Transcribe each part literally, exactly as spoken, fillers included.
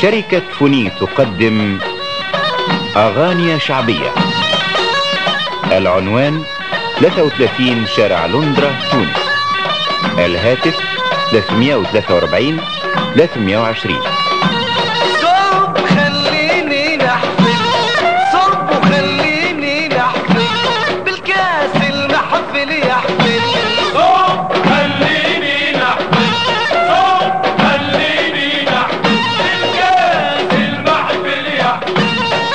شركة فوني تقدم أغاني شعبية. العنوان ثلاثة وثلاثين شارع لندرا تونس. الهاتف ثلاثمائة وثلاثة وأربعين ثلاثمائة وعشرين. صب خليني نحفل، صب وخليني نحفل بالكاس المحفل يحفل. صب خليني نحفل، صب خليني نحفل بالكاس المحفل يحفل.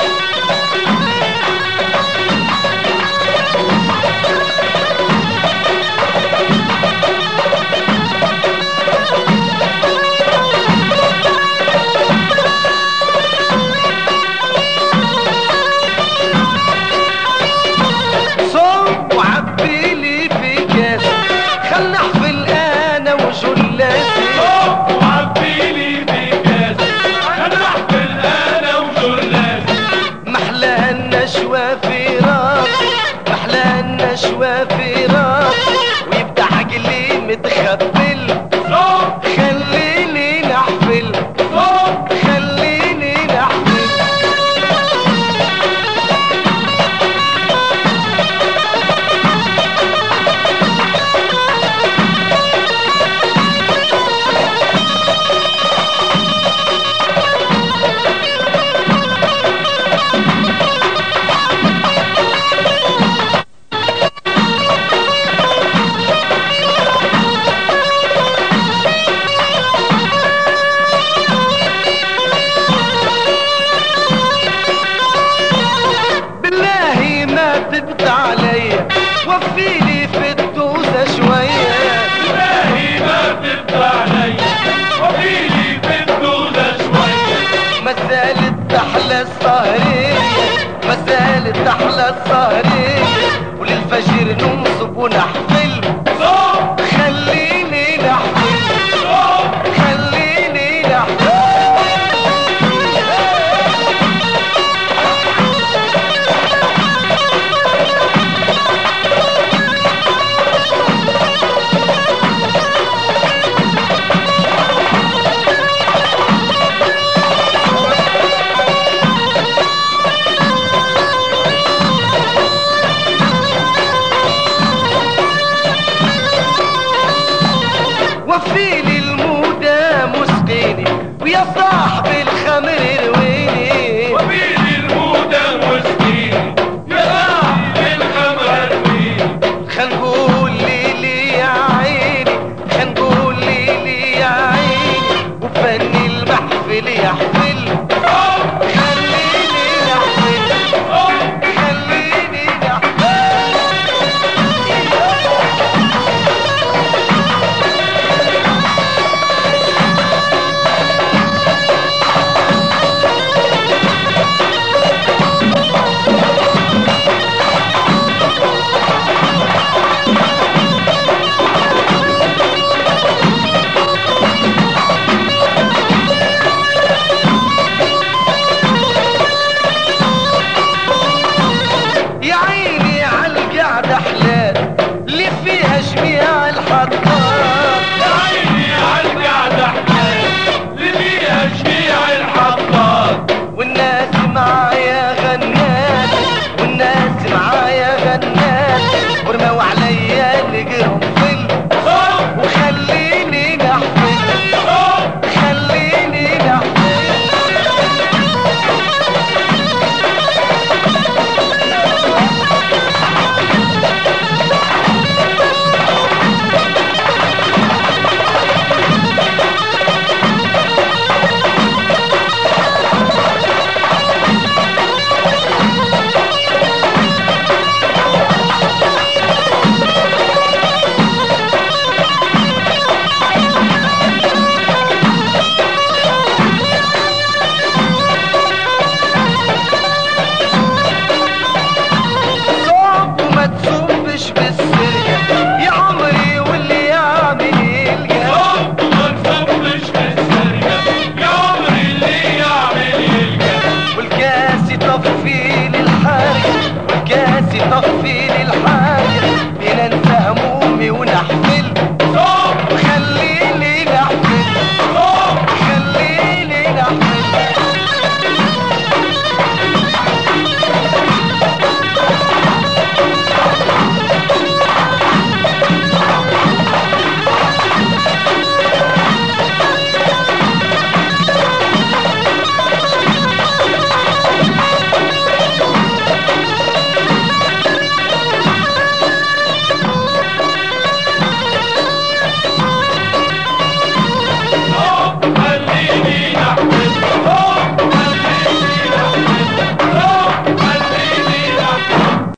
صب وعبيلي في كاس، خل نحفل انا وجلاسي. صب وعبيلي في كاس، خل نحفل انا وجلاسي. محلى النشوى في راسي، محلى النشوى في راسي، ويبدا عقلي متخبل. صب خليني نحفل، صب خليني نحفل. بالله ما تبت عليا، وفيلي في الدوزة شوية. بالله ما تبقى عليا، وفيلي في الدودة شوية. ما زالت تحلى السهرية، ما زالت تحلى السهرية، وللفجر